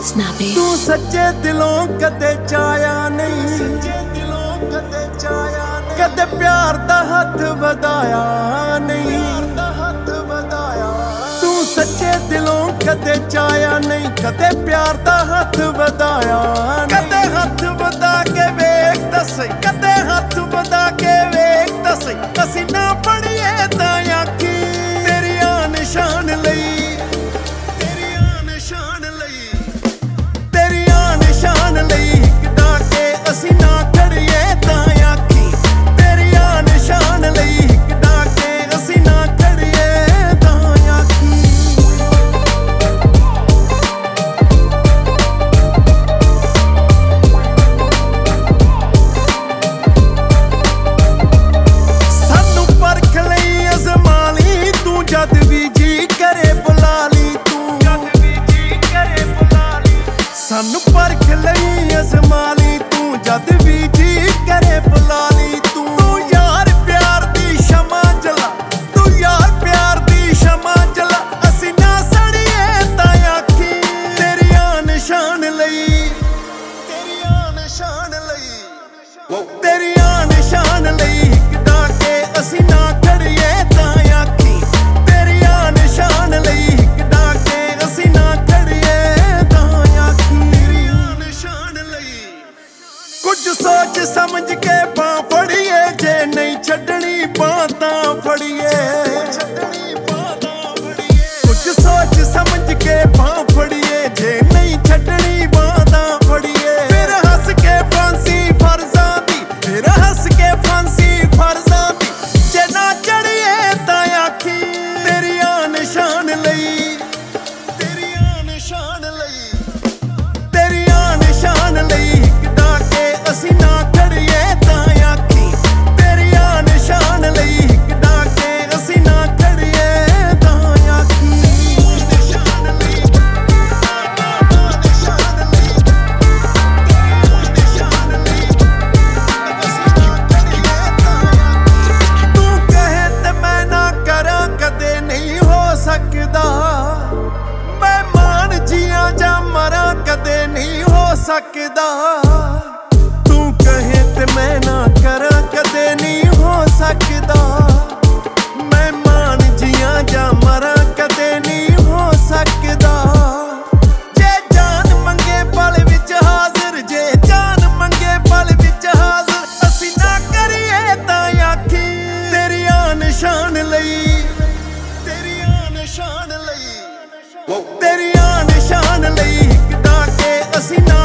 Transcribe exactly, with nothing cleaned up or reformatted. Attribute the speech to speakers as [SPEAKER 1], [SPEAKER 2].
[SPEAKER 1] Snappy
[SPEAKER 2] तू सच्चे दिलों कदे चाया नहीं, कदे प्यार दा हथ वधाया नहीं। तू सच्चे दिलों कदे चाया नहीं, कदे प्यार दा हथ वधाया। कदे हथ वधा के वेख दस, कदे हथ वधा के वेख दस, असी ना पढ़िए तां आखी तेरियां निशान लई, शान लई हिकदा के असी ना खड़िए तां आखी तेरियां निशान लई हिकदा के असी ना खड़िए तां आखी। सानू परख लई अज़मा ली तू, जद भी जी करे बुला ली तू, सानू परख लई अज़मा ली तू, जद भी जी करे बुला ली तू। तू यार प्यार दी शमा जला, तू यार प्यार दी शमा जला, असी ना सड़िए तां आखी तेरियां निशान लई, तेरियां निशान लई, तेरियां निशान लई हिकदा के असी ना खड़िए तां आखी तेरियां निशान लई हिकदा के असी ना खड़िए तां आखी। कुछ सोच समझ के पां फड़िए, जे नहीं छड्डनी पां तां फड़िए। कुछ सोच समझ के पां फड़िए, जे नहीं छड्डनी पां तां फड़िए। फिर हंस के फांसी फर्जां दी, फिर हंस के फांसी फर्जां दी, जे ना चढ़िए तां आखी तेरियां निशान लई, तेरियां निशान लई, तेरियां निशान लई हिकदा के असी ना खड़िए तां आखी तेरियां निशान लई हिकदा के असी ना खड़िए तां आखी। तू कहे ते मैं ना करा कदे नहीं हो सकदा, मैं मान जिया जा मरा कदे नहीं हो सकदा। तू कहे ते मैं ना करा कदे नहीं हो सकदा, मैं मान जिया जा मरा कदे नहीं हो सकदा। जे जान मंगे पल विच हाज़र, जे जान मंगे पल विच हाज़र, असी ना करिए तां आखी तेरियां निशान लई, तेरियां निशान लई, तेरियां निशान लई हिकदा के असी ना